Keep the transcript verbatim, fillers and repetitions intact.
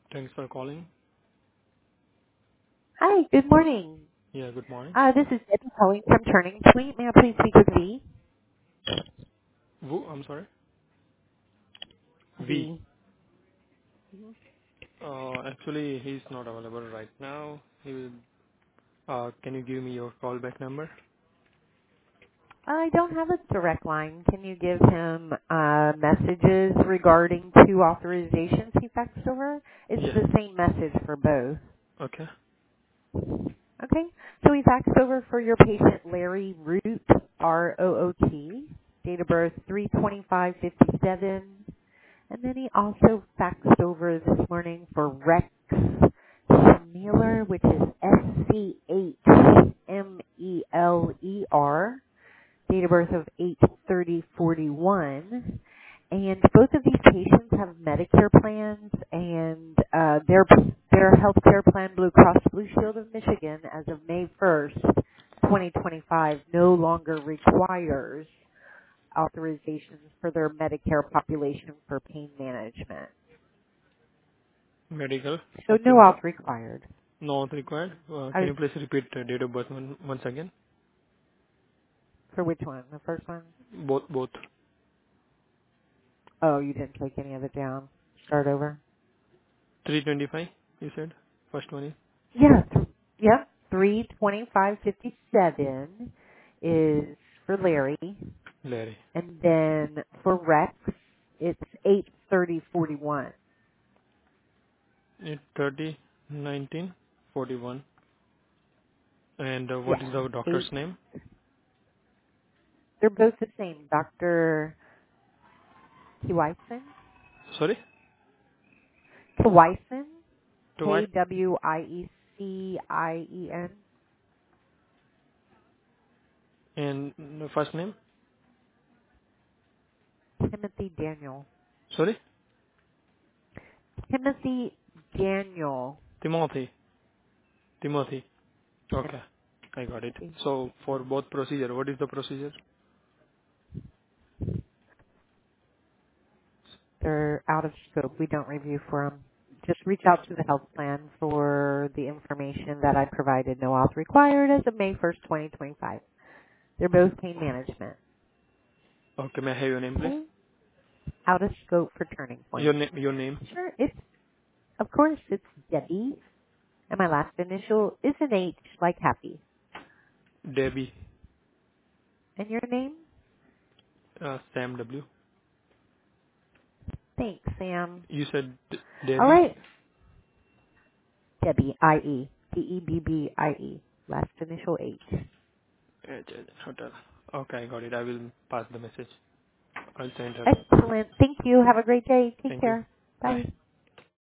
Thanks for calling. Hi, good morning. Yeah, good morning. Uh, this is Debbie calling from Turning Point. May I please speak with V? Who? I'm sorry. V. V. Uh, actually, he's not available right now. He will. Uh, can you give me your callback number? I don't have a direct line. Can you give him uh, messages regarding two authorizations he faxed over? It's Yeah. the same message for both. Okay. Okay, so he faxed over for your patient Larry Root, R O O T, date of birth three twenty-five fifty-seven. And then he also faxed over this morning for Rex Schmeler, which is S C H M E L E R, date of birth of eight thirty forty-one. And both of these patients have Medicare plans, and uh, their their health care plan, Blue Cross Blue Shield of Michigan, as of May first, twenty twenty-five, no longer requires authorizations for their Medicare population for pain management. Medical. So no Okay. auth required. Not required. Uh, I can was, you please repeat the date of birth one, once again? for which one? The first one? Both. Both. Oh, you didn't take any of it down. Start over. three twenty-five. You said. First one is Yeah. Th- yep. Three twenty-five fifty-seven is for Larry, Larry. and then for Rex, it's eight thirty forty-one. Eight thirty nineteen forty-one. And uh, what Yes. is the doctor's Eight. name? They're both the same. Doctor Kwiesen. Sorry. Kwiesen. To what? K W I E C I E N. And the first name? Timothy Daniel. Sorry. Timothy Daniel. Timothy. Timothy. Okay, Timothy. I got it. So for both procedure, what is the procedure? They're out of scope. We don't review for them. Just reach out to the health plan for the information that I provided. No auth required as of May first, twenty twenty-five. They're both pain management. Okay, may I have your name, please? Okay? Out of scope for Turning Point. Your name, your name, Sure. It's, of course, it's Debbie. And my last initial is an H, like happy. Debbie, And your name? uh, Sam W. Thanks, Sam. You said D- All Debbie. right. Debbie, I E. D E B B I E. Last initial H. H H Hotel. Okay, I got it. I will pass the message. I'll send her. Excellent. Thank you. Have a great day. Take Thank you. care. Bye. Bye.